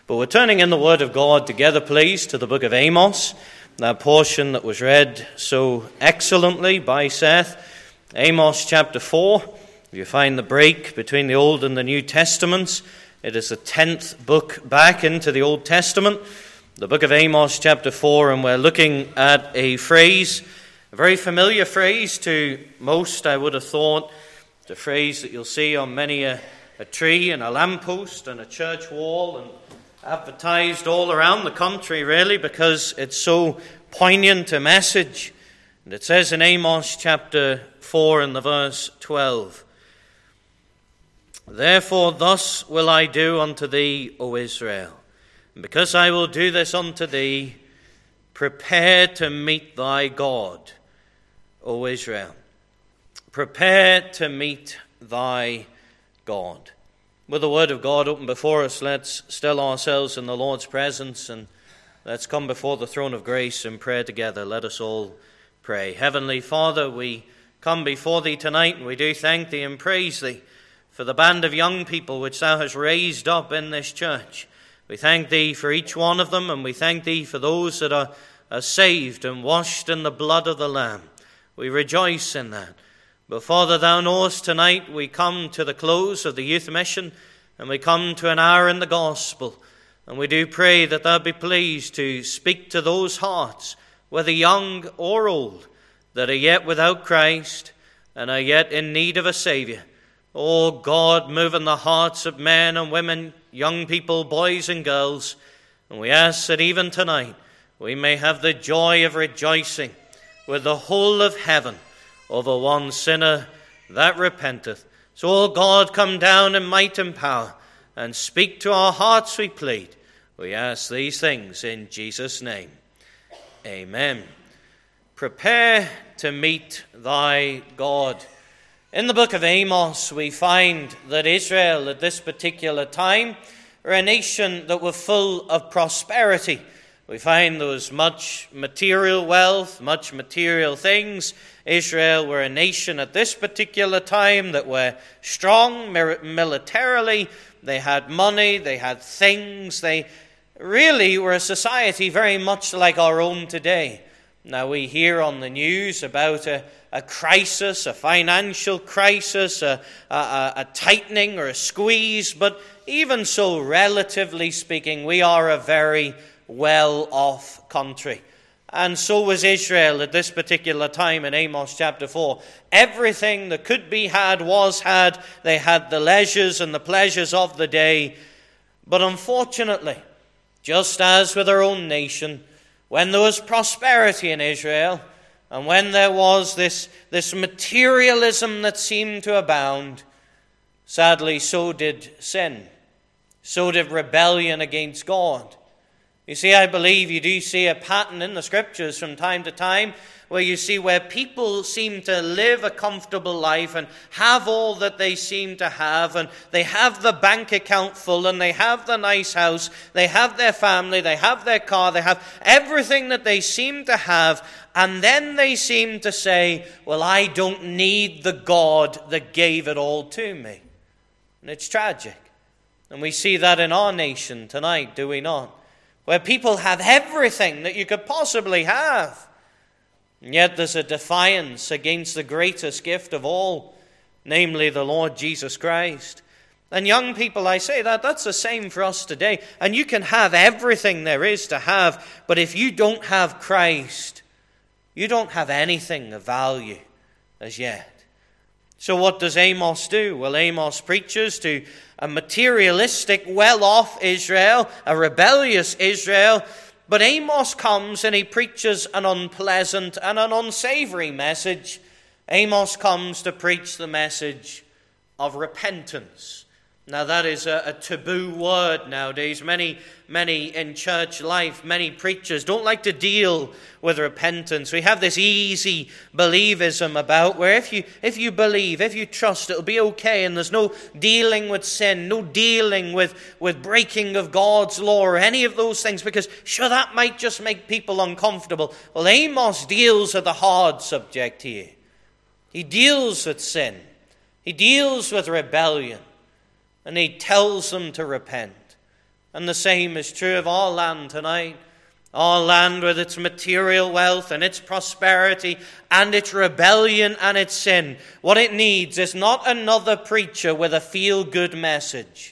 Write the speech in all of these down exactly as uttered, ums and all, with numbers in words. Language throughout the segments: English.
But we're turning in the Word of God together, please, to the book of Amos, that portion that was read so excellently by Seth. Amos chapter four. You find the break between the Old and the New Testaments. It is the tenth book back into the Old Testament, the book of Amos chapter four, and we're looking at a phrase, a very familiar phrase to most, I would have thought. It's a phrase that you'll see on many a, a tree and a lamppost and a church wall and advertised all around the country, really, because it's so poignant a message. And it says in Amos chapter four and the verse twelve, "Therefore thus will I do unto thee, O Israel, and because I will do this unto thee, prepare to meet thy God, O Israel. Prepare to meet thy God." With the Word of God open before us, let's still ourselves in the Lord's presence and let's come before the throne of grace in prayer together. Let us all pray. Heavenly Father, we come before thee tonight and we do thank thee and praise thee for the band of young people which thou hast raised up in this church. We thank thee for each one of them, and we thank thee for those that are, are saved and washed in the blood of the Lamb. We rejoice in that. But Father, thou knowest tonight we come to the close of the youth mission, and we come to an hour in the gospel. And we do pray that thou be pleased to speak to those hearts, whether young or old, that are yet without Christ and are yet in need of a Saviour. Oh God, move in the hearts of men and women, young people, boys and girls. And we ask that even tonight we may have the joy of rejoicing with the whole of heaven over one sinner that repenteth. So, O God, come down in might and power and speak to our hearts, we plead. We ask these things in Jesus' name. Amen. Prepare to meet thy God. In the book of Amos, we find that Israel at this particular time were a nation that were full of prosperity. We find there was much material wealth, much material things. Israel were a nation at this particular time that were strong militarily. They had money, they had things. They really were a society very much like our own today. Now we hear on the news about a, a crisis, a financial crisis, a, a, a tightening or a squeeze, but even so, relatively speaking, we are a very well-off country. And so was Israel at this particular time in Amos chapter four. Everything that could be had was had. They had the leisures and the pleasures of the day. But unfortunately, just as with our own nation, when there was prosperity in Israel, and when there was this, this materialism that seemed to abound, sadly, so did sin. So did rebellion against God. You see, I believe you do see a pattern in the Scriptures from time to time where you see where people seem to live a comfortable life and have all that they seem to have, and they have the bank account full, and they have the nice house, they have their family, they have their car, they have everything that they seem to have, and then they seem to say, well, I don't need the God that gave it all to me. And it's tragic. And we see that in our nation tonight, do we not? Where people have everything that you could possibly have. And yet there's a defiance against the greatest gift of all, namely the Lord Jesus Christ. And young people, I say that, that's the same for us today. And you can have everything there is to have, but if you don't have Christ, you don't have anything of value as yet. So what does Amos do? Well, Amos preaches to a materialistic, well-off Israel, a rebellious Israel. But Amos comes and he preaches an unpleasant and an unsavory message. Amos comes to preach the message of repentance. Now that is a, a taboo word nowadays. Many, many in church life, many preachers don't like to deal with repentance. We have this easy believism about where if you if you believe, if you trust, it'll be okay, and there's no dealing with sin, no dealing with, with breaking of God's law or any of those things, because sure, that might just make people uncomfortable. Well, Amos deals with a hard subject here. He deals with sin. He deals with rebellion. And he tells them to repent. And the same is true of our land tonight. Our land with its material wealth and its prosperity and its rebellion and its sin. What it needs is not another preacher with a feel-good message.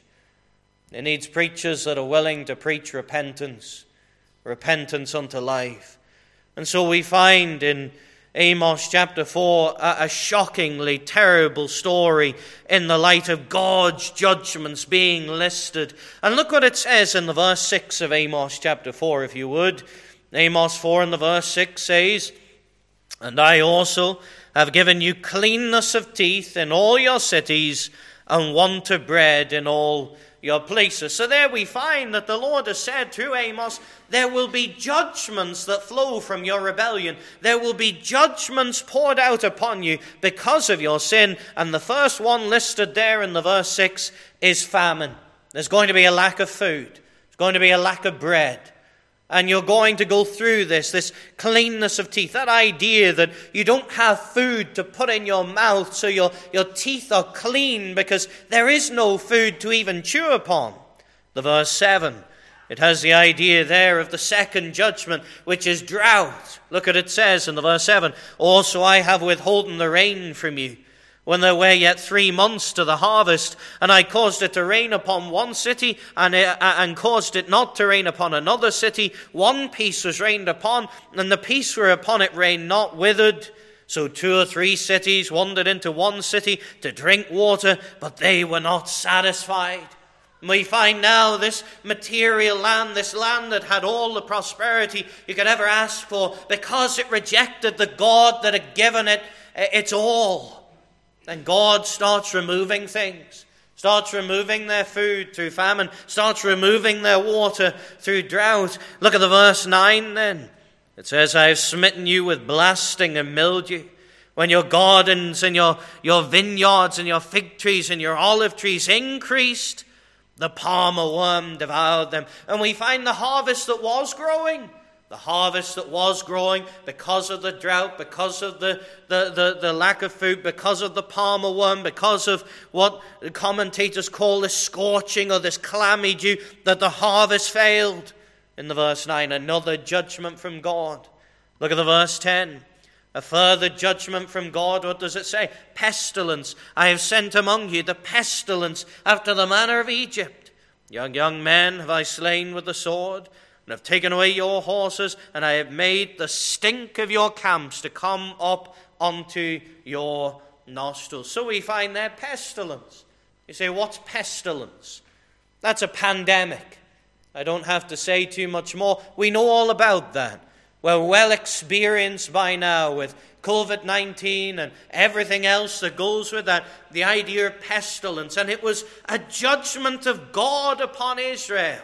It needs preachers that are willing to preach repentance, repentance unto life. And so we find in Amos chapter four a, a shockingly terrible story in the light of God's judgments being listed. And look what it says in the verse six of Amos chapter four, if you would. Amos four in the verse six says, "And I also have given you cleanness of teeth in all your cities, and want of bread in all your places." So there we find that the Lord has said through Amos, there will be judgments that flow from your rebellion. There will be judgments poured out upon you because of your sin. And the first one listed there in the verse six is famine. There's going to be a lack of food. There's going to be a lack of bread. And you're going to go through this, this cleanness of teeth. That idea that you don't have food to put in your mouth so your, your teeth are clean because there is no food to even chew upon. The verse seven, it has the idea there of the second judgment, which is drought. Look at it says in the verse seven, "Also I have withholden the rain from you, when there were yet three months to the harvest, and I caused it to rain upon one city, and, uh, and caused it not to rain upon another city. One piece was rained upon, and the piece whereupon it rained not withered. So two or three cities wandered into one city to drink water, but they were not satisfied." We find now this material land, this land that had all the prosperity you could ever ask for, because it rejected the God that had given it its all. And God starts removing things, starts removing their food through famine, starts removing their water through drought. Look at the verse nine then. It says, "I have smitten you with blasting and mildew, when your gardens and your, your vineyards and your fig trees and your olive trees increased, the palmer worm devoured them." And we find the harvest that was growing. The harvest that was growing because of the drought, because of the, the, the, the lack of food, because of the palmer worm, because of what the commentators call this scorching or this clammy dew, that the harvest failed. In the verse nine, another judgment from God. Look at the verse ten. A further judgment from God. What does it say? "Pestilence. I have sent among you the pestilence after the manner of Egypt. Young, young men have I slain with the sword, and have taken away your horses, and I have made the stink of your camps to come up unto your nostrils." So we find there pestilence. You say, what's pestilence? That's a pandemic. I don't have to say too much more. We know all about that. We're well experienced by now with covid nineteen and everything else that goes with that. The idea of pestilence. And it was a judgment of God upon Israel.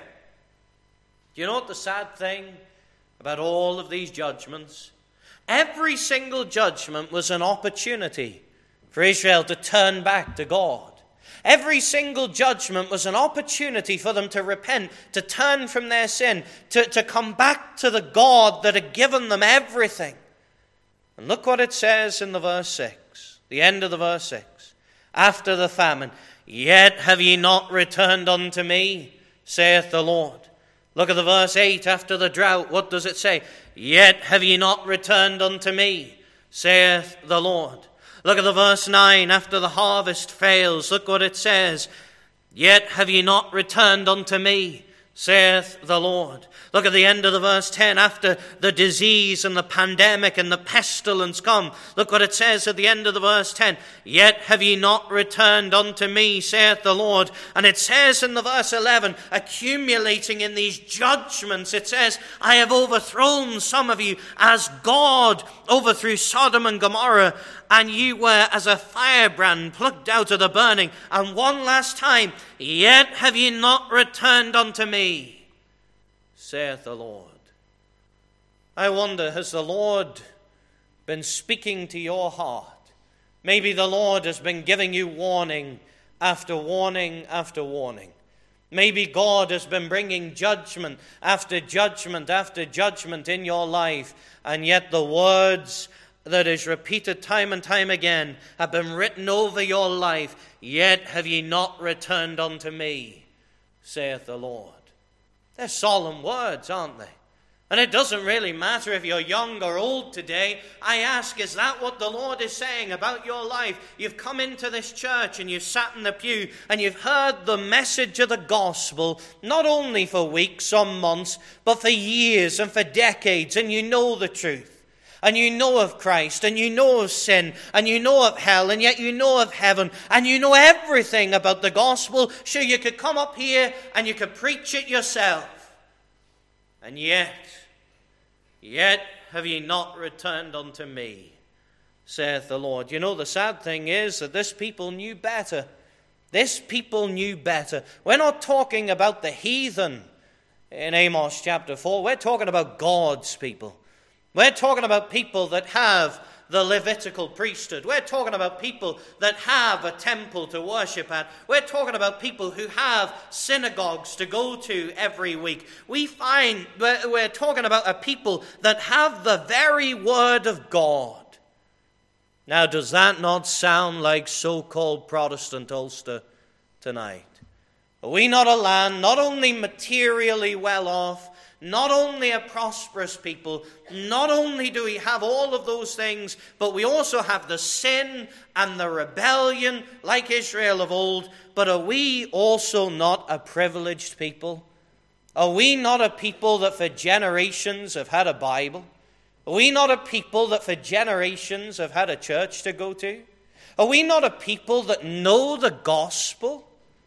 Do you know what the sad thing about all of these judgments? Every single judgment was an opportunity for Israel to turn back to God. Every single judgment was an opportunity for them to repent, to turn from their sin, to, to come back to the God that had given them everything. And look what it says in the verse six, the end of the verse six. "After the famine, yet have ye not returned unto me, saith the Lord." Look at the verse eight, after the drought. What does it say? "Yet have ye not returned unto me, saith the Lord." Look at the verse nine, after the harvest fails. Look what it says. "Yet have ye not returned unto me, saith the Lord." Look at the end of the verse ten, after the disease and the pandemic and the pestilence come. Look what it says at the end of the verse ten. "Yet have ye not returned unto me, saith the Lord." And it says in the verse eleven, accumulating in these judgments, it says, "I have overthrown some of you as God overthrew Sodom and Gomorrah, and you were as a firebrand plucked out of the burning. And one last time, yet have ye not returned unto me, saith the Lord." I wonder, has the Lord been speaking to your heart? Maybe the Lord has been giving you warning after warning after warning. Maybe God has been bringing judgment after judgment after judgment in your life, and yet the words that is repeated time and time again have been written over your life. "Yet have ye not returned unto me, saith the Lord." They're solemn words, aren't they? And it doesn't really matter if you're young or old today. I ask, is that what the Lord is saying about your life? You've come into this church and you've sat in the pew and you've heard the message of the gospel, not only for weeks or months, but for years and for decades, and you know the truth. And you know of Christ, and you know of sin, and you know of hell, and yet you know of heaven, and you know everything about the gospel. Sure, you could come up here and you could preach it yourself. And yet, yet have ye not returned unto me, saith the Lord. You know, the sad thing is that this people knew better. This people knew better. We're not talking about the heathen in Amos chapter four. We're talking about God's people. We're talking about people that have the Levitical priesthood. We're talking about people that have a temple to worship at. We're talking about people who have synagogues to go to every week. We find we're, we're talking about a people that have the very word of God. Now, does that not sound like so-called Protestant Ulster tonight? Are we not a land not only materially well off, not only a prosperous people, not only do we have all of those things, but we also have the sin and the rebellion like Israel of old. But are we also not a privileged people? Are we not a people that for generations have had a Bible? Are we not a people that for generations have had a church to go to? Are we not a people that know the gospel?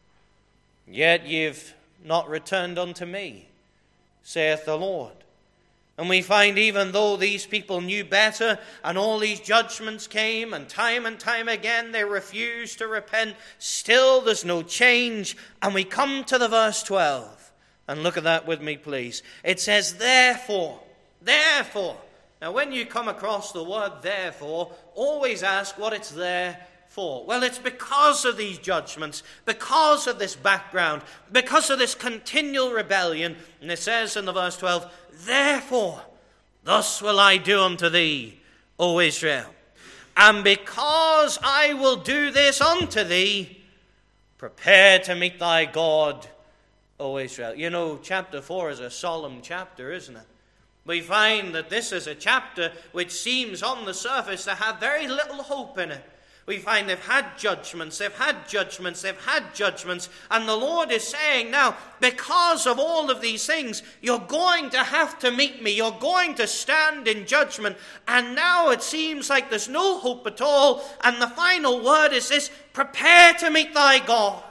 Yet you've not returned unto me, saith the Lord. And we find even though these people knew better and all these judgments came and time and time again they refused to repent, still there's no change. And we come to the verse twelve. And look at that with me, please. It says, therefore, therefore. Now when you come across the word therefore, always ask what it's there for. Well, it's because of these judgments, because of this background, because of this continual rebellion. And it says in the verse twelve, therefore, thus will I do unto thee, O Israel. And because I will do this unto thee, prepare to meet thy God, O Israel. You know, chapter four is a solemn chapter, isn't it? We find that this is a chapter which seems on the surface to have very little hope in it. We find they've had judgments, they've had judgments, they've had judgments. And the Lord is saying now, because of all of these things, you're going to have to meet me. You're going to stand in judgment. And now it seems like there's no hope at all. And the final word is this, prepare to meet thy God.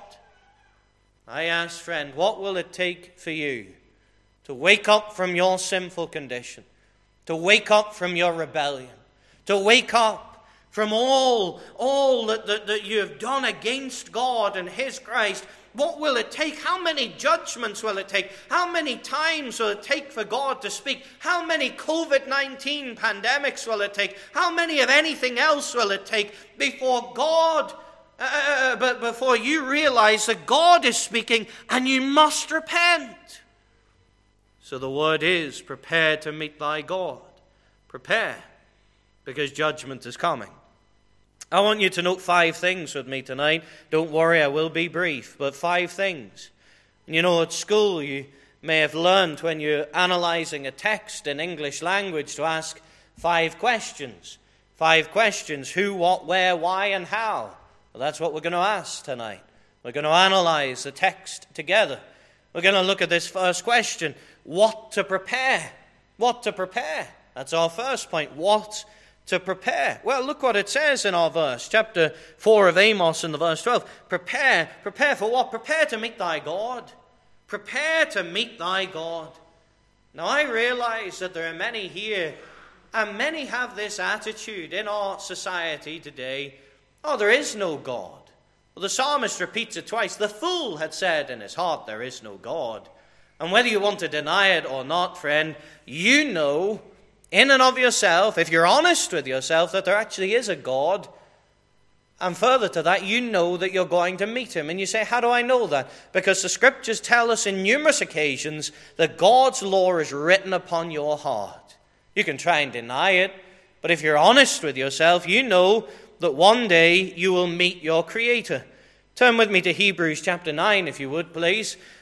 I ask, friend, what will it take for you to wake up from your sinful condition, to wake up from your rebellion, to wake up from all, all that, that, that you have done against God and His Christ? What will it take? How many judgments will it take? How many times will it take for God to speak? How many covid nineteen pandemics will it take? How many of anything else will it take before God, uh, but before you realize that God is speaking and you must repent? So the word is, prepare to meet thy God. Prepare, because judgment is coming. I want you to note five things with me tonight. Don't worry, I will be brief, but five things. You know, at school you may have learned when you're analyzing a text in English language to ask five questions. Five questions: who, what, where, why, and how. Well, that's what we're going to ask tonight. We're going to analyze the text together. We're going to look at this first question: what to prepare? What to prepare? That's our first point. What to prepare? Well, look what it says in our verse, chapter four of Amos in the verse twelve. Prepare, prepare for what? Prepare to meet thy God. Prepare to meet thy God. Now, I realize that there are many here, and many have this attitude in our society today. Oh, there is no God. Well, the psalmist repeats it twice. The fool had said in his heart, there is no God. And whether you want to deny it or not, friend, you know in and of yourself, if you're honest with yourself, that there actually is a God. And further to that, you know that you're going to meet him. And you say, how do I know that? Because the scriptures tell us in numerous occasions that God's law is written upon your heart. You can try and deny it, but if you're honest with yourself, you know that one day you will meet your Creator. Turn with me to Hebrews chapter nine, if you would, please.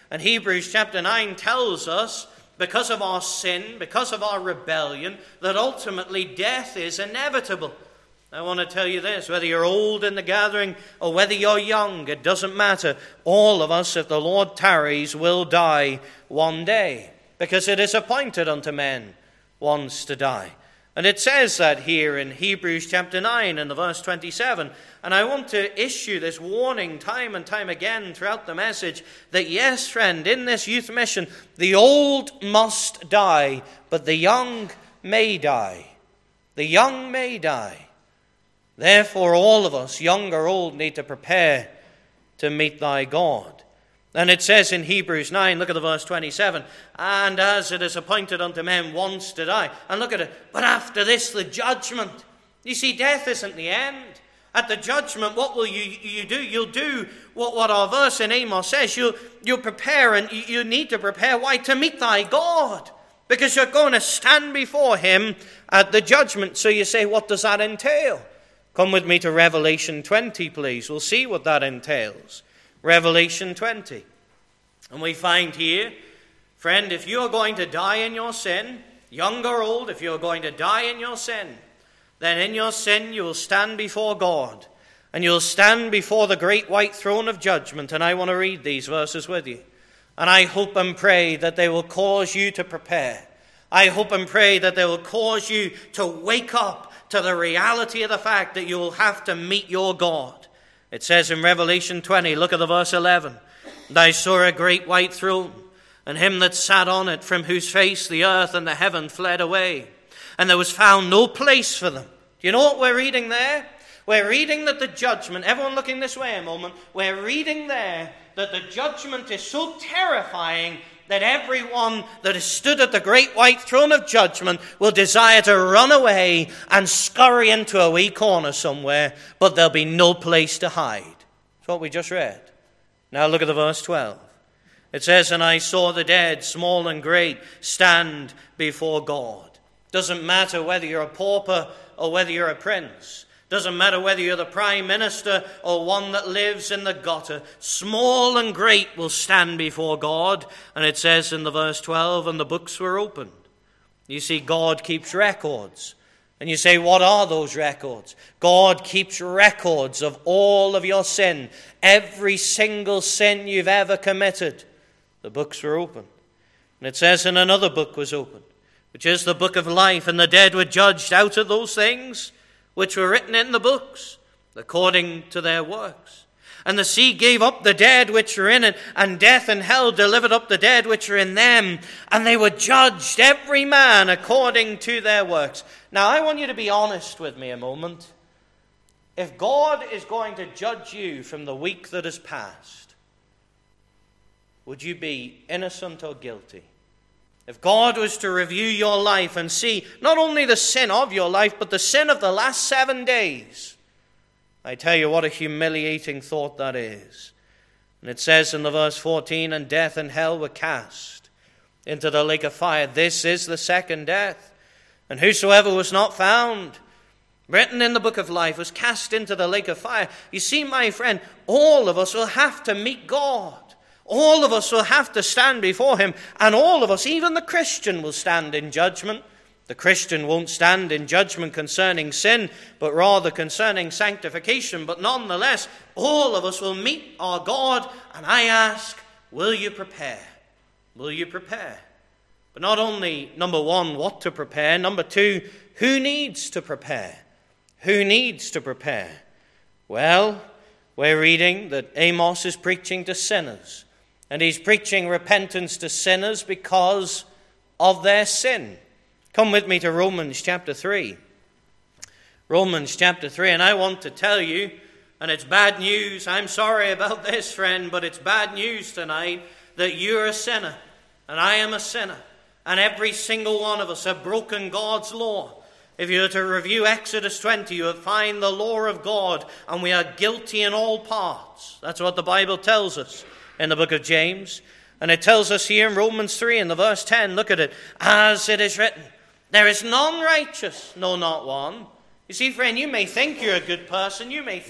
And Hebrews chapter nine tells us, because of our sin, because of our rebellion, that ultimately death is inevitable. I want to tell you this, whether you're old in the gathering or whether you're young, it doesn't matter. All of us, if the Lord tarries, will die one day, because it is appointed unto men once to die. And it says that here in Hebrews chapter nine and the verse twenty-seven. And I want to issue this warning time and time again throughout the message that yes, friend, in this youth mission, the old must die, but the young may die. The young may die. Therefore, all of us, young or old, need to prepare to meet thy God. And it says in Hebrews nine, look at the verse twenty-seven, and as it is appointed unto men once to die. And look at it, but after this the judgment. You see, death isn't the end. At the judgment, what will you, you do? You'll do what, what our verse in Amos says. You'll, you'll prepare, and you, you need to prepare. Why? To meet thy God. Because you're going to stand before him at the judgment. So you say, what does that entail? Come with me to Revelation twenty, please. We'll see what that entails. Revelation twenty. And we find here, friend, if you're going to die in your sin, young or old, if you're going to die in your sin, then in your sin you will stand before God, and you'll stand before the great white throne of judgment. And I want to read these verses with you. And I hope and pray that they will cause you to prepare. I hope and pray that they will cause you to wake up to the reality of the fact that you will have to meet your God. It says in Revelation twenty, look at the verse eleven. And I saw a great white throne, and him that sat on it, from whose face the earth and the heaven fled away. And there was found no place for them. Do you know what we're reading there? We're reading that the judgment, everyone looking this way a moment, we're reading there that the judgment is so terrifying that everyone that is stood at the great white throne of judgment will desire to run away and scurry into a wee corner somewhere, but there'll be no place to hide. That's what we just read. Now look at the verse twelve. It says, and I saw the dead, small and great, stand before God. Doesn't matter whether you're a pauper or whether you're a prince. Doesn't matter whether you're the prime minister or one that lives in the gutter. Small and great will stand before God. And it says in the verse twelve, and the books were opened. You see, God keeps records. And you say, what are those records? God keeps records of all of your sin. Every single sin you've ever committed. The books were opened. And it says, and another book was opened, which is the book of life. And the dead were judged out of those things which were written in the books, according to their works. And the sea gave up the dead which were in it, and death and hell delivered up the dead which were in them, and they were judged, every man according to their works. Now, I want you to be honest with me a moment. If God is going to judge you from the week that has passed, would you be innocent or guilty? If God was to review your life and see not only the sin of your life, but the sin of the last seven days, I tell you what a humiliating thought that is. And it says in the verse fourteen, and death and hell were cast into the lake of fire. This is the second death. And whosoever was not found written in the book of life was cast into the lake of fire. You see, my friend, all of us will have to meet God. All of us will have to stand before him, and all of us, even the Christian, will stand in judgment. The Christian won't stand in judgment concerning sin, but rather concerning sanctification. But nonetheless, all of us will meet our God, and I ask, will you prepare? Will you prepare? But not only, number one, what to prepare. Number two, who needs to prepare? Who needs to prepare? Well, we're reading that Amos is preaching to sinners. And he's preaching repentance to sinners because of their sin. Come with me to Romans chapter three. Romans chapter three. And I want to tell you, and it's bad news. I'm sorry about this, friend, but it's bad news tonight that you're a sinner. And I am a sinner. And every single one of us have broken God's law. If you were to review Exodus twenty, you would find the law of God. And we are guilty in all parts. That's what the Bible tells us in the book of James. And it tells us here in Romans three in the verse ten, look at it. As it is written, there is none righteous, no, not one. You see, friend, you may think you're a good person. You may think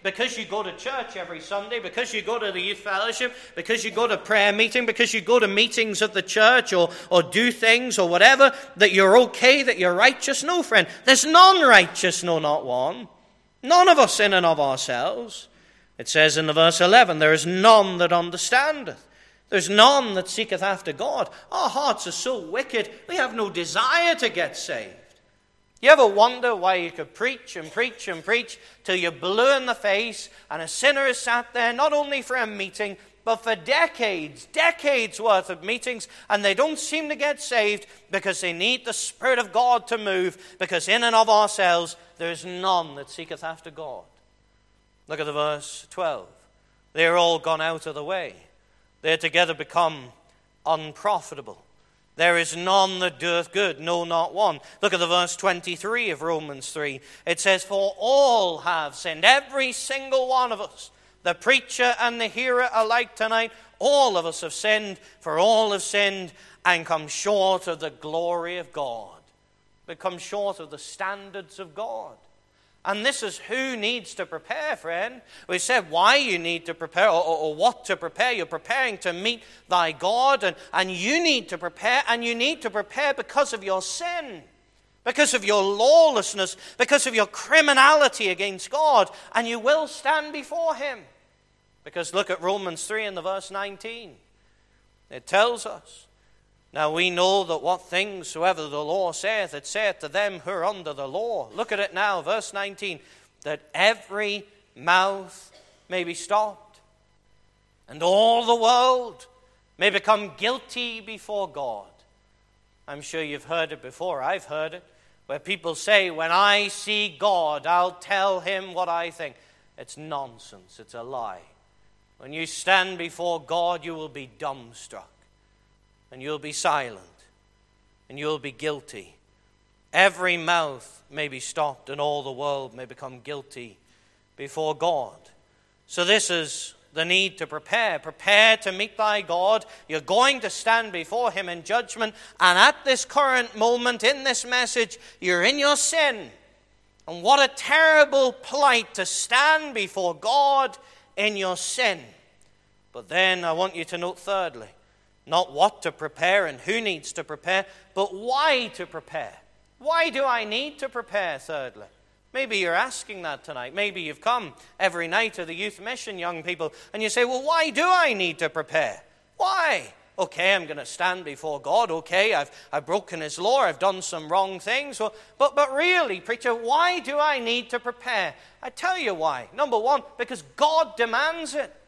because you go to church every Sunday, because you go to the youth fellowship, because you go to prayer meeting, because you go to meetings at the church or, or do things or whatever, that you're okay, that you're righteous. No, friend. There's none righteous, no, not one. None of us in and of ourselves. It says in the verse eleven, there is none that understandeth. There's none that seeketh after God. Our hearts are so wicked, we have no desire to get saved. You ever wonder why you could preach and preach and preach till you're blue in the face and a sinner is sat there not only for a meeting, but for decades, decades worth of meetings, and they don't seem to get saved because they need the Spirit of God to move, because in and of ourselves there is none that seeketh after God. Look at the verse twelve. They are all gone out of the way. They are together become unprofitable. There is none that doeth good, no, not one. Look at the verse twenty-three of Romans three. It says, for all have sinned, every single one of us, the preacher and the hearer alike tonight, all of us have sinned, for all have sinned and come short of the glory of God. They come short of the standards of God. And this is who needs to prepare, friend. We said why you need to prepare, or, or, or what to prepare. You're preparing to meet thy God, and, and you need to prepare, and you need to prepare because of your sin, because of your lawlessness, because of your criminality against God, and you will stand before him. Because look at Romans three in the verse nineteen. It tells us, now we know that what things soever the law saith, it saith to them who are under the law. Look at it now, verse nineteen. That every mouth may be stopped, and all the world may become guilty before God. I'm sure you've heard it before. I've heard it. Where people say, when I see God, I'll tell him what I think. It's nonsense. It's a lie. When you stand before God, you will be dumbstruck. And you'll be silent, and you'll be guilty. Every mouth may be stopped, and all the world may become guilty before God. So this is the need to prepare. Prepare to meet thy God. You're going to stand before him in judgment, and at this current moment in this message, you're in your sin. And what a terrible plight to stand before God in your sin. But then I want you to note thirdly, not what to prepare and who needs to prepare, but why to prepare. Why do I need to prepare, thirdly? Maybe you're asking that tonight. Maybe you've come every night to the youth mission, young people, and you say, well, why do I need to prepare? Why? Okay, I'm going to stand before God. Okay, I've, I've broken his law. I've done some wrong things. Well, but, but really, preacher, why do I need to prepare? I tell you why. Number one, because God demands it.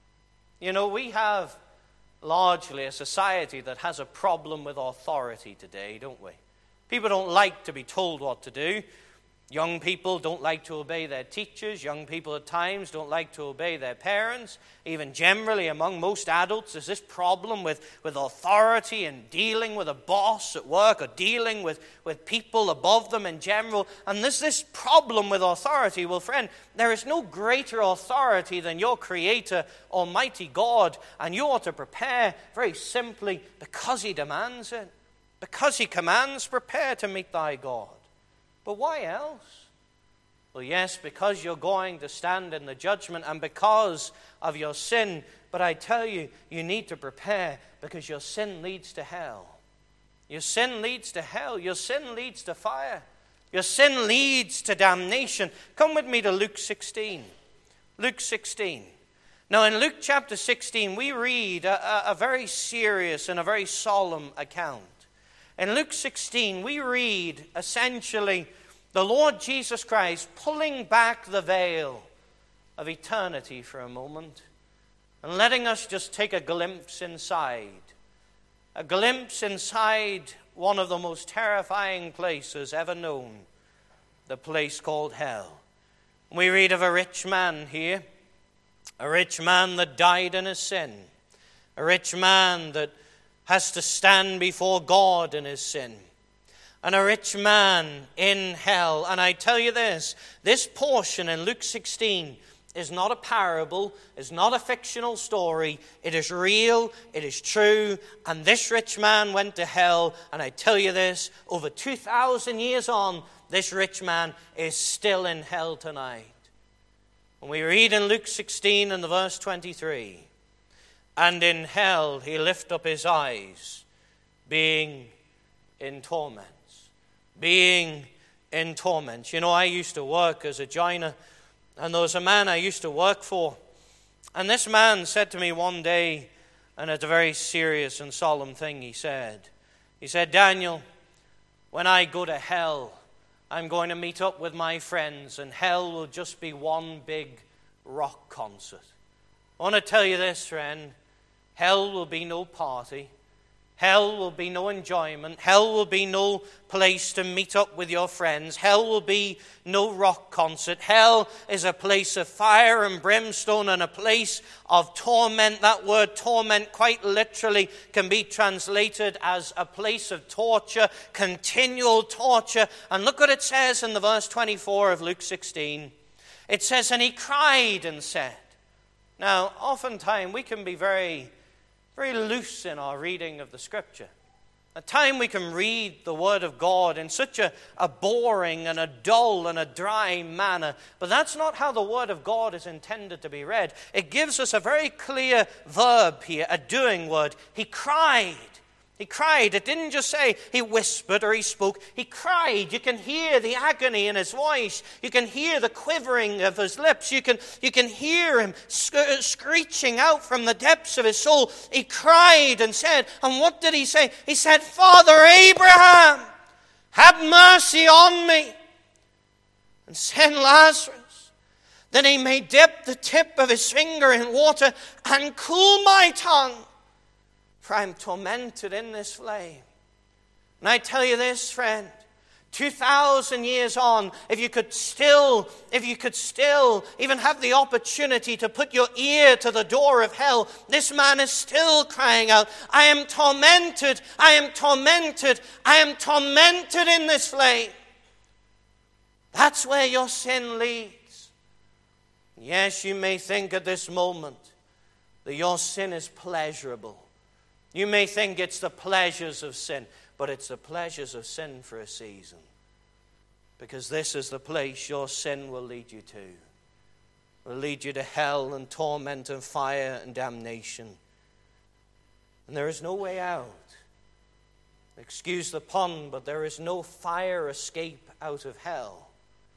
You know, we have largely a society that has a problem with authority today, don't we? People don't like to be told what to do. Young people don't like to obey their teachers. Young people at times don't like to obey their parents. Even generally among most adults, there's this problem with, with authority and dealing with a boss at work or dealing with, with people above them in general. And there's this problem with authority. Well, friend, there is no greater authority than your Creator, Almighty God. And you ought to prepare very simply because he demands it. Because he commands, prepare to meet thy God. But why else? Well, yes, because you're going to stand in the judgment and because of your sin. But I tell you, you need to prepare because your sin leads to hell. Your sin leads to hell. Your sin leads to fire. Your sin leads to damnation. Come with me to Luke sixteen. Luke sixteen. Now, in Luke chapter sixteen, we read a, a very serious and a very solemn account. In Luke sixteen, we read essentially the Lord Jesus Christ pulling back the veil of eternity for a moment and letting us just take a glimpse inside. A glimpse inside one of the most terrifying places ever known, the place called hell. We read of a rich man here, a rich man that died in his sin, a rich man that has to stand before God in his sin, and a rich man in hell. And I tell you this, this portion in Luke sixteen is not a parable, is not a fictional story. It is real, it is true, and this rich man went to hell, and I tell you this, over two thousand years on, this rich man is still in hell tonight. And we read in Luke sixteen and the verse twenty-three, and in hell he lift up his eyes, being in torments. Being in torments. You know, I used to work as a joiner, and there was a man I used to work for. And this man said to me one day, and it's a very serious and solemn thing he said. He said, Daniel, when I go to hell, I'm going to meet up with my friends, and hell will just be one big rock concert. I want to tell you this, friend. Hell will be no party. Hell will be no enjoyment. Hell will be no place to meet up with your friends. Hell will be no rock concert. Hell is a place of fire and brimstone and a place of torment. That word torment quite literally can be translated as a place of torture, continual torture. And look what it says in the verse twenty-four of Luke sixteen. It says, and he cried and said. Now, oftentimes we can be very... very loose in our reading of the Scripture. At times we can read the Word of God in such a, a boring and a dull and a dry manner, but that's not how the Word of God is intended to be read. It gives us a very clear verb here, a doing word. He cried. He cried. It didn't just say he whispered or he spoke. He cried. You can hear the agony in his voice. You can hear the quivering of his lips. You can, you can hear him sc- screeching out from the depths of his soul. He cried and said, and what did he say? He said, Father Abraham, have mercy on me and send Lazarus, that he may dip the tip of his finger in water and cool my tongue, for I am tormented in this flame. And I tell you this, friend, two thousand years on, if you could still, if you could still even have the opportunity to put your ear to the door of hell, this man is still crying out, I am tormented, I am tormented, I am tormented in this flame. That's where your sin leads. Yes, you may think at this moment that your sin is pleasurable. You may think it's the pleasures of sin, but it's the pleasures of sin for a season. Because this is the place your sin will lead you to. It will lead you to hell and torment and fire and damnation. And there is no way out. Excuse the pun, but there is no fire escape out of hell.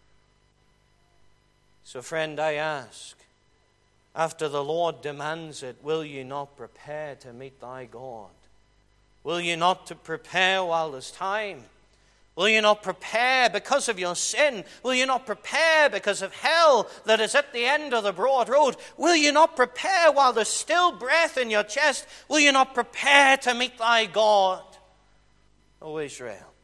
So friend, I ask, after the Lord demands it, will you not prepare to meet thy God? Will you not to prepare while there's time? Will you not prepare because of your sin? Will you not prepare because of hell that is at the end of the broad road? Will you not prepare while there's still breath in your chest? Will you not prepare to meet thy God, O Israel?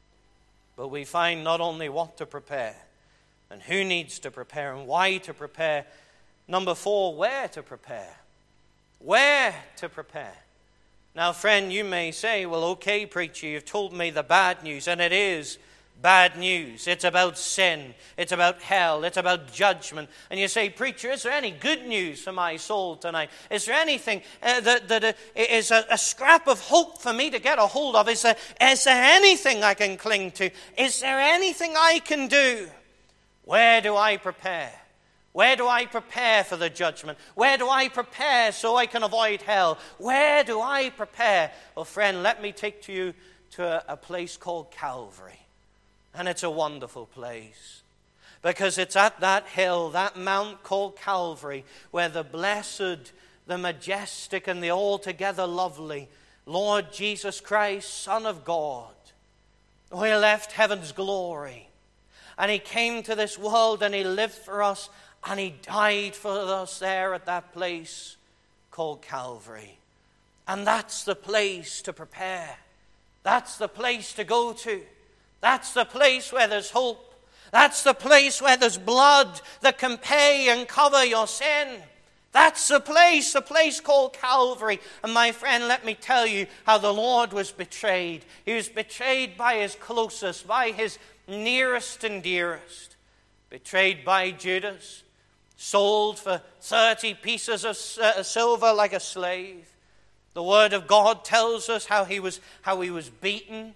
But we find not only what to prepare and who needs to prepare and why to prepare. Number four, where to prepare. Where to prepare. Now, friend, you may say, well, okay, preacher, you've told me the bad news, and it is bad news. It's about sin. It's about hell. It's about judgment. And you say, preacher, is there any good news for my soul tonight? Is there anything uh, that, that uh, is a, a scrap of hope for me to get a hold of? Is there, is there anything I can cling to? Is there anything I can do? Where do I prepare? Where do I prepare for the judgment? Where do I prepare so I can avoid hell? Where do I prepare? Well, friend, let me take to you to a, a place called Calvary. And it's a wonderful place. Because it's at that hill, that mount called Calvary, where the blessed, the majestic, and the altogether lovely Lord Jesus Christ, Son of God, who he left heaven's glory. And he came to this world and he lived for us. And he died for us there at that place called Calvary. And that's the place to prepare. That's the place to go to. That's the place where there's hope. That's the place where there's blood that can pay and cover your sin. That's the place, the place called Calvary. And my friend, let me tell you how the Lord was betrayed. He was betrayed by his closest, by his nearest and dearest. Betrayed by Judas. Sold for thirty pieces of silver like a slave. The Word of God tells us how he was, how he was beaten,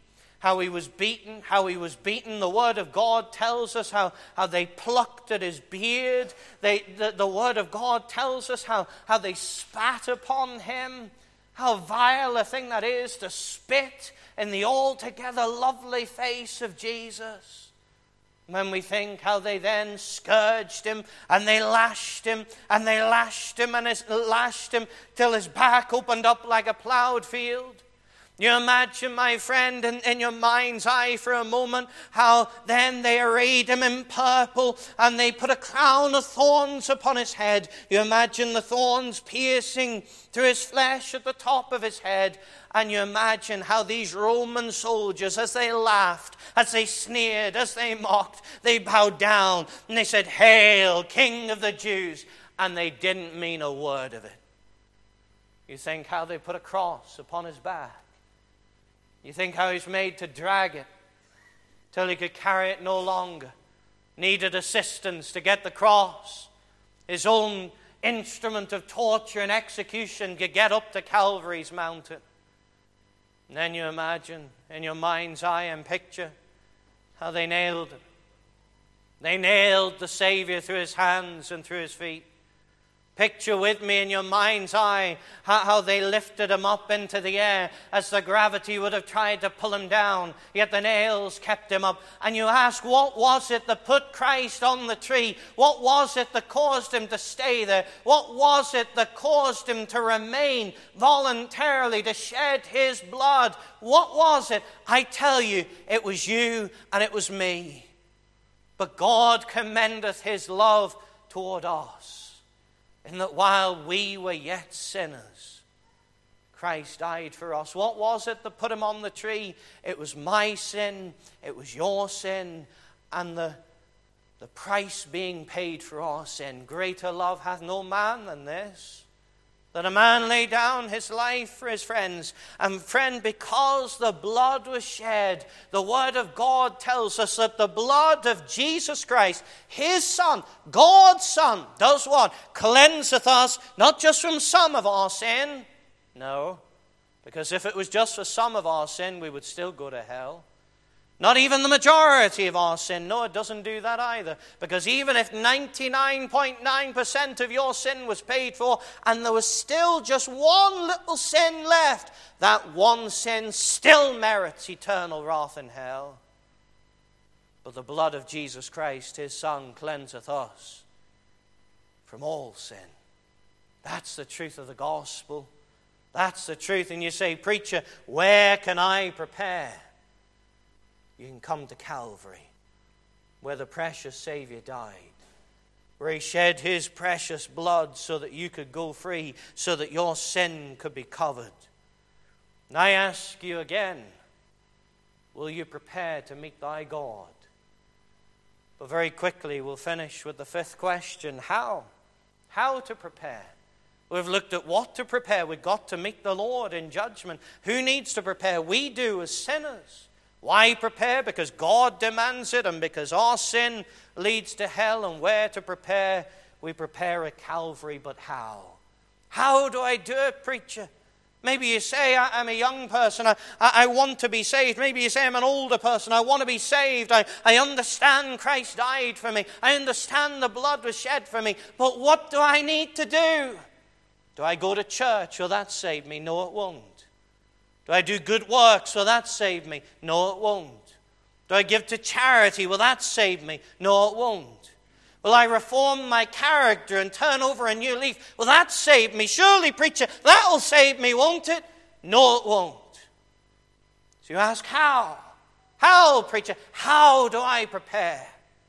how he was beaten, how he was beaten. The Word of God tells us how, how they plucked at his beard. They, the, the Word of God tells us how, how they spat upon him. How vile a thing that is to spit in the altogether lovely face of Jesus. When we think how they then scourged him and they lashed him and they lashed him and his, lashed him till his back opened up like a plowed field. You imagine, my friend, in, in your mind's eye for a moment, how then they arrayed him in purple and they put a crown of thorns upon his head. You imagine the thorns piercing through his flesh at the top of his head. And you imagine how these Roman soldiers, as they laughed, as they sneered, as they mocked, they bowed down and they said, "Hail, King of the Jews." And they didn't mean a word of it. You think how they put a cross upon his back. You think how he's made to drag it till he could carry it no longer. Needed assistance to get the cross. His own instrument of torture and execution could get up to Calvary's mountain. And then you imagine in your mind's eye and picture how they nailed him. They nailed the Savior through his hands and through his feet. Picture with me in your mind's eye how, how they lifted him up into the air as the gravity would have tried to pull him down, yet the nails kept him up. And you ask, what was it that put Christ on the tree? What was it that caused him to stay there? What was it that caused him to remain voluntarily, to shed his blood? What was it? I tell you, it was you and it was me. But God commendeth his love toward us, in that while we were yet sinners, Christ died for us. What was it that put him on the tree? It was my sin, it was your sin, and the, the price being paid for our sin. Greater love hath no man than this, that a man lay down his life for his friends. And friend, because the blood was shed, the Word of God tells us that the blood of Jesus Christ, his Son, God's Son, does what? Cleanseth us, not just from some of our sin. No, because if it was just for some of our sin, we would still go to hell. Not even the majority of our sin. No, it doesn't do that either. Because even if ninety-nine point nine percent of your sin was paid for, and there was still just one little sin left, that one sin still merits eternal wrath in hell. But the blood of Jesus Christ, his Son, cleanseth us from all sin. That's the truth of the gospel. That's the truth. And you say, "Preacher, where can I prepare?" You can come to Calvary, where the precious Savior died, where he shed his precious blood so that you could go free, so that your sin could be covered. And I ask you again, will you prepare to meet thy God? But very quickly we'll finish with the fifth question. How? How to prepare? We've looked at what to prepare. We've got to meet the Lord in judgment. Who needs to prepare? We do as sinners. Why prepare? Because God demands it and because our sin leads to hell. And where to prepare? We prepare at Calvary, but how? How do I do it, preacher? Maybe you say, I'm a young person, I, I want to be saved. Maybe you say, I'm an older person, I want to be saved. I, I understand Christ died for me. I understand the blood was shed for me. But what do I need to do? Do I go to church? Will that save me? No, it won't. Do I do good works? Will that save me? No, it won't. Do I give to charity? Will that save me? No, it won't. Will I reform my character and turn over a new leaf? Will that save me? Surely, preacher, that'll save me, won't it? No, it won't. So you ask, how? How, preacher? How do I prepare?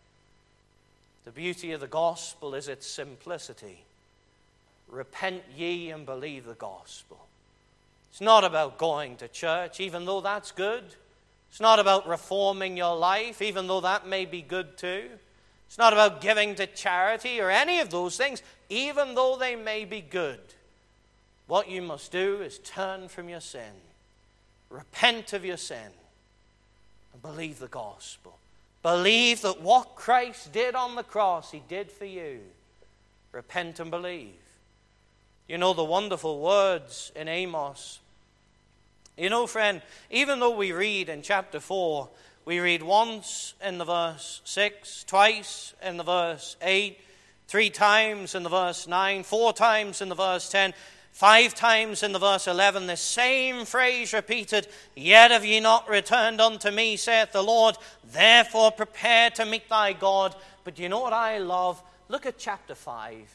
The beauty of the gospel is its simplicity. Repent ye and believe the gospel. It's not about going to church, even though that's good. It's not about reforming your life, even though that may be good too. It's not about giving to charity or any of those things, even though they may be good. What you must do is turn from your sin, repent of your sin, and believe the gospel. Believe that what Christ did on the cross, he did for you. Repent and believe. You know the wonderful words in Amos You know, friend, even though we read in chapter four, we read once in the verse six, twice in the verse eight, three times in the verse nine, four times in the verse ten, five times in the verse eleven, the same phrase repeated, "Yet have ye not returned unto me, saith the Lord, therefore prepare to meet thy God." But you know what I love? Look at chapter five.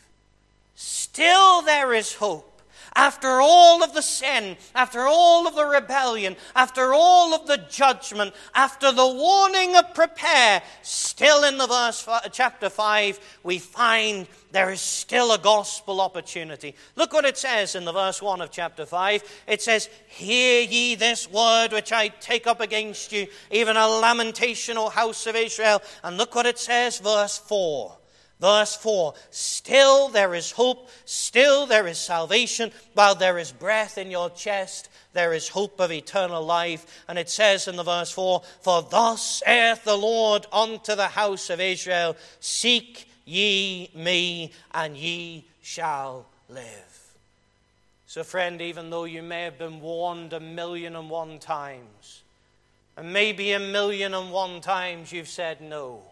Still there is hope. After all of the sin, after all of the rebellion, after all of the judgment, after the warning of prepare, still in the verse chapter five, we find there is still a gospel opportunity. Look what it says in the verse one of chapter five. It says, "Hear ye this word which I take up against you, even a lamentation, O house of Israel." And look what it says, verse four. Verse four, "Still there is hope, still there is salvation. While there is breath in your chest, there is hope of eternal life." And it says in the verse four, "For thus saith the Lord unto the house of Israel, Seek ye me, and ye shall live." So friend, even though you may have been warned a million and one times, and maybe a million and one times you've said no.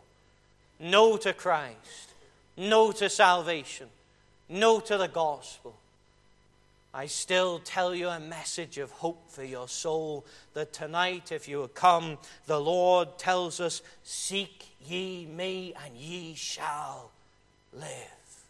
No to Christ. No to salvation. No to the gospel. I still tell you a message of hope for your soul, that tonight, if you will come, the Lord tells us, "Seek ye me, and ye shall live."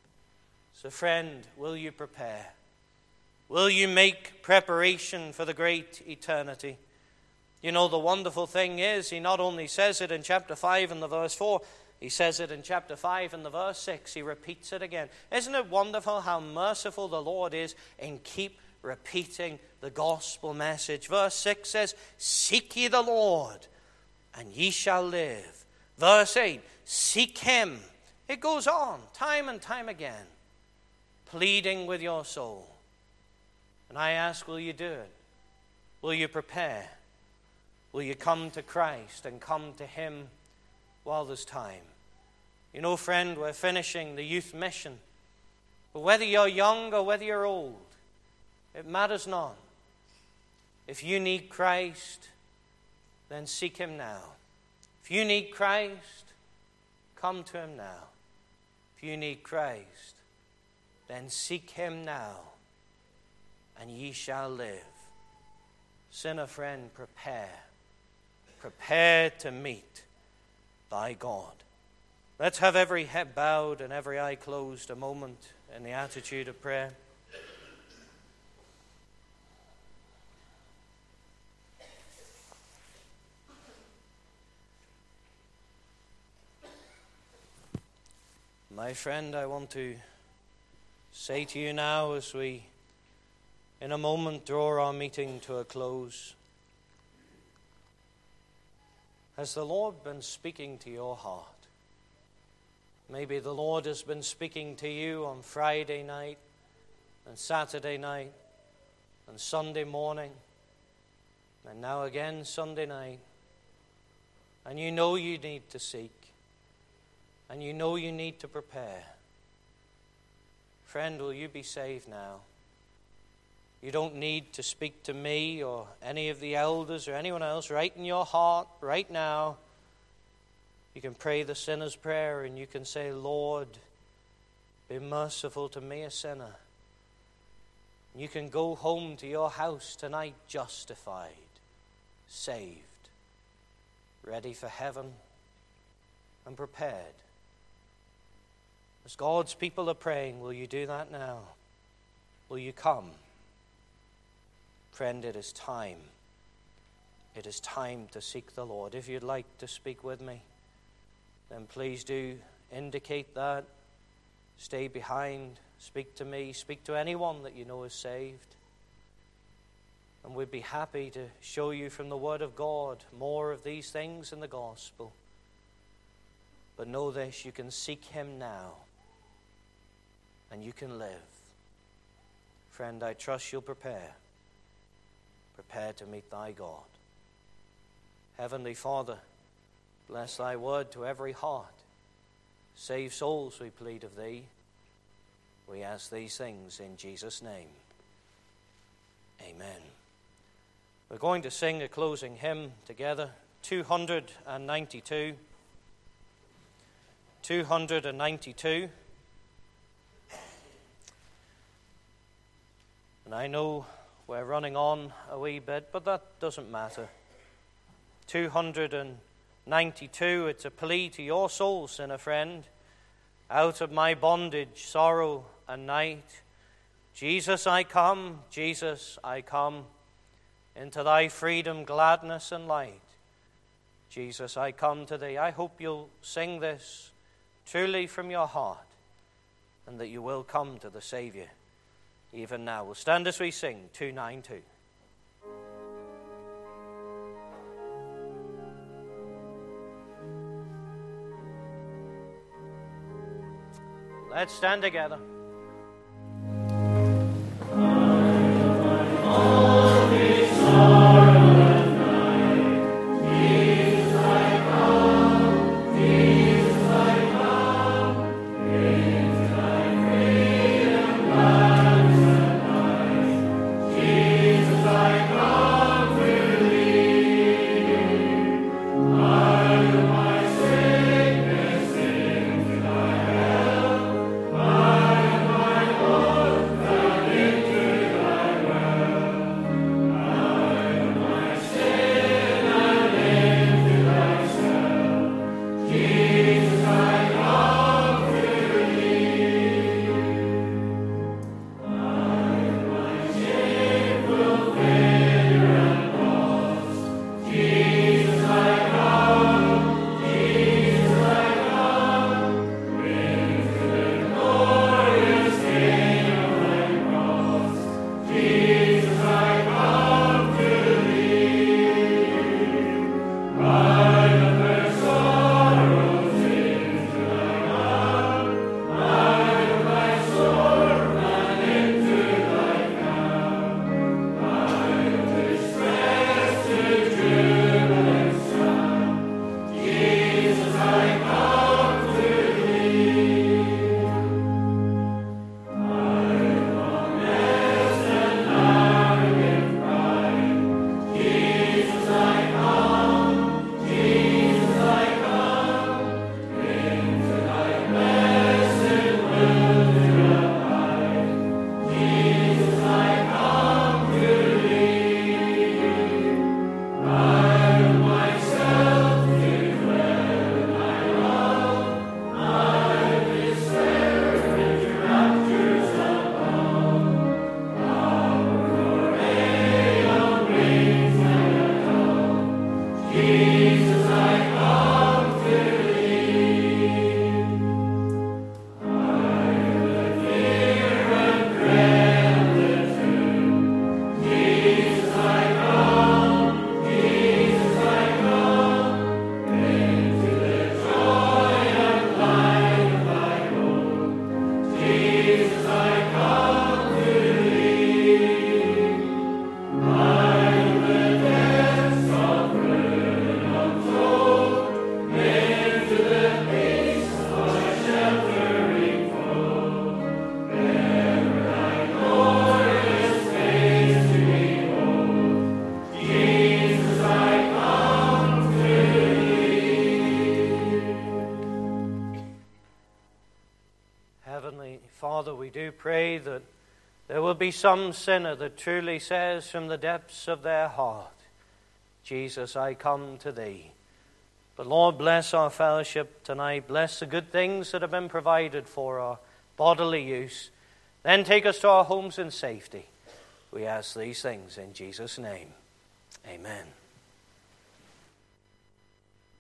So friend, will you prepare? Will you make preparation for the great eternity? You know, the wonderful thing is, he not only says it in chapter five and the verse four, he says it in chapter five and the verse six. He repeats it again. Isn't it wonderful how merciful the Lord is in keep repeating the gospel message? Verse six says, "Seek ye the Lord, and ye shall live." Verse eight, "Seek him." It goes on time and time again, pleading with your soul. And I ask, will you do it? Will you prepare? Will you come to Christ and come to him while there's time? You know, friend, we're finishing the youth mission. But whether you're young or whether you're old, it matters not. If you need Christ, then seek him now. If you need Christ, come to him now. If you need Christ, then seek him now, and ye shall live. Sinner friend, prepare. Prepare to meet thy God. Let's have every head bowed and every eye closed a moment in the attitude of prayer. My friend, I want to say to you now, as we in a moment draw our meeting to a close, has the Lord been speaking to your heart? Maybe the Lord has been speaking to you on Friday night and Saturday night and Sunday morning and now again Sunday night. And you know you need to seek, and you know you need to prepare. Friend, will you be saved now? You don't need to speak to me or any of the elders or anyone else. Right in your heart, right now, you can pray the sinner's prayer and you can say, "Lord, be merciful to me, a sinner." You can go home to your house tonight justified, saved, ready for heaven, and prepared. As God's people are praying, will you do that now? Will you come? Friend, it is time. It is time to seek the Lord. If you'd like to speak with me, then please do indicate that. Stay behind. Speak to me. Speak to anyone that you know is saved. And we'd be happy to show you from the Word of God more of these things in the gospel. But know this, you can seek him now, and you can live. Friend, I trust you'll prepare. Prepare to meet thy God. Heavenly Father, bless thy word to every heart. Save souls, we plead of thee. We ask these things in Jesus' name. Amen. We're going to sing a closing hymn together, two hundred ninety-two. two hundred ninety-two. And I know we're running on a wee bit, but that doesn't matter. two hundred ninety-two, it's a plea to your soul, sinner friend. Out of my bondage, sorrow, and night, Jesus, I come, Jesus, I come, into thy freedom, gladness, and light. Jesus, I come to thee. I hope you'll sing this truly from your heart, and that you will come to the Savior even now. We'll stand as we sing two ninety-two. Let's stand together. Father, we do pray that there will be some sinner that truly says from the depths of their heart, Jesus, I come to thee. But Lord, bless our fellowship tonight. Bless the good things that have been provided for our bodily use. Then take us to our homes in safety. We ask these things in Jesus' name. Amen.